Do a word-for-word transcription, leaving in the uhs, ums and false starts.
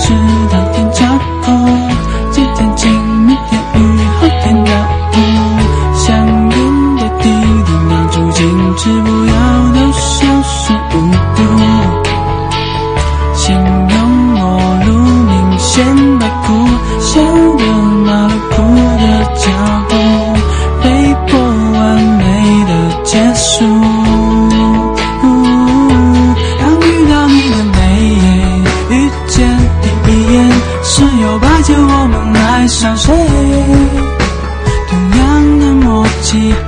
是当天脚步，今天晴，明天雨，后天绕步，相拥的地点让注定止不要都消失无度。形容我路明显白骨，小的马路虎的脚步，被迫完美的结束。当遇到你的眉眼，遇见第一眼，是有白天我们爱上谁？同样的默契，